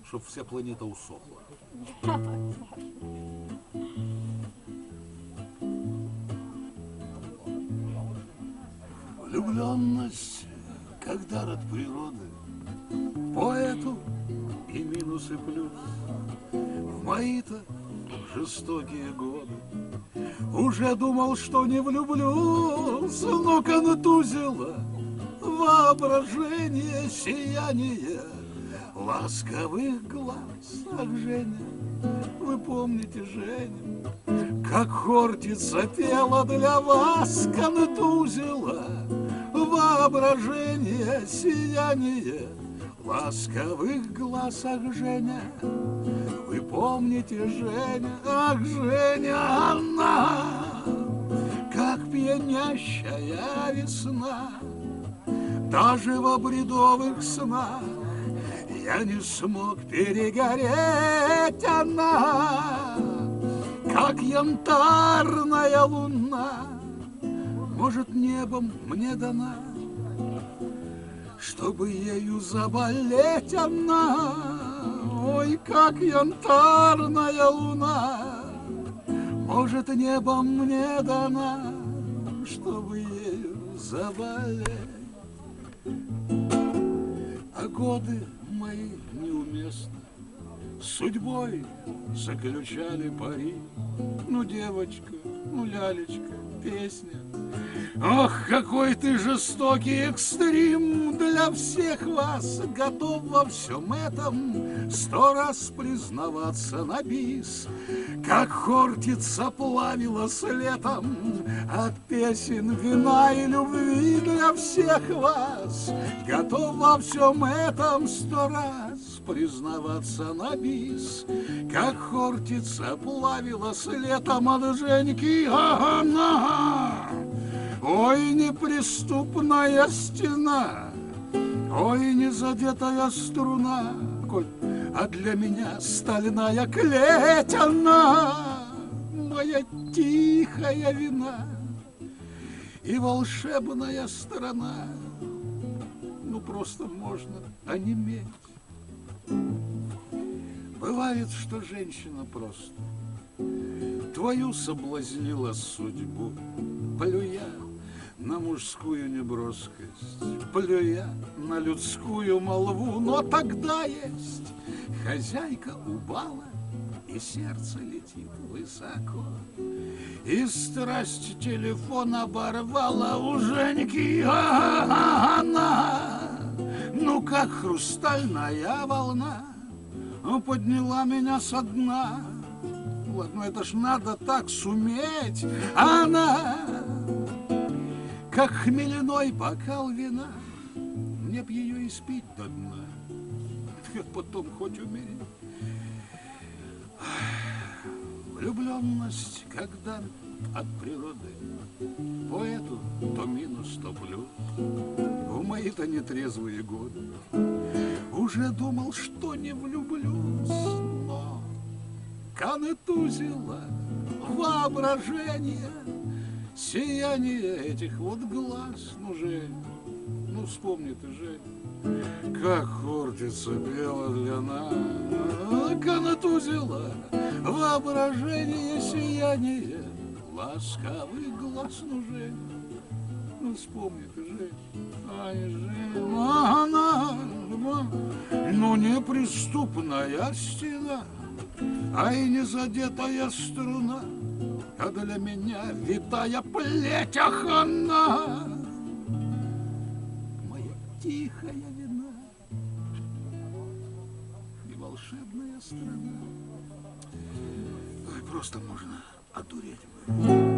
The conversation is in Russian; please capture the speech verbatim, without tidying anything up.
чтоб вся планета усохла. Влюбленность, как дар от природы, поэту и минус, и плюс. В мои-то жестокие годы уже думал, что не влюблюсь, но контузило воображение, сияние ласковых глаз. Ах, Женя, вы помните, Женя, как Хортица пела для вас, контузило воображение, сияние ласковых глаз. Ах, Женя, вы помните, Женя, ах, Женя, она, как пьянящая весна. Даже в бредовых снах я не смог перегореть, она, как янтарная луна, может, небом мне дана, чтобы ею заболеть, она. Ой, как янтарная луна, может, небом мне дана, чтобы ею заболеть. А годы мои неуместны судьбой заключали пари. Ну, девочка, ну, лялечка, песня. Ох, какой ты жестокий экстрим! Для всех вас готов во всем этом сто раз признаваться на бис. Как Хортица плавилась летом от песен, вина и любви. Для всех вас готов во всем этом сто раз признаваться на бис. Как Хортица плавилась летом от Женьки, а она, ой, неприступная стена, ой, незадетая струна, Коль, а для меня стальная клеть она, моя тихая вина и волшебная страна. Ну, просто можно онеметь. Бывает, что женщина просто твою соблазнила судьбу, плюя на мужскую неброскость, плюя на людскую молву. Но тогда есть хозяйка у бала, и сердце летит высоко, и страсть телефон оборвала у Женьки, а она, ну как хрустальная волна, подняла меня со дна. Ладно, это ж надо так суметь. Она, как хмельной бокал вина, мне б ее испить до дна, потом хоть умереть. Влюбленность, когда от природы, поэту то минус, то плюс. В мои-то нетрезвые годы уже думал, что не влюблюсь, но контузило воображение, сияние этих вот глаз. Ну, Жень, ну вспомни ты, Жень, как Хортица пела для нас, контузило воображение, сияние ласковый глаз. Ну, Жень, ну вспомни ты, Жень, ай, Жень, она, ну, неприступная стена, ай, незадетая струна, а для меня витая плеть, ах, она, моя тихая вина и волшебная страна. Ой, просто можно одуреть.